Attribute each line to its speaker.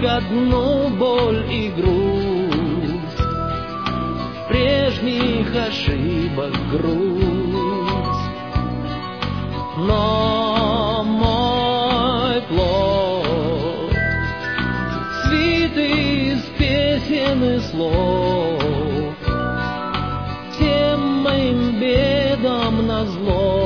Speaker 1: ко дну боль и грусть, прежних ошибок грусть. Но мой плод свит из песен и слов, всем моим бедам назло.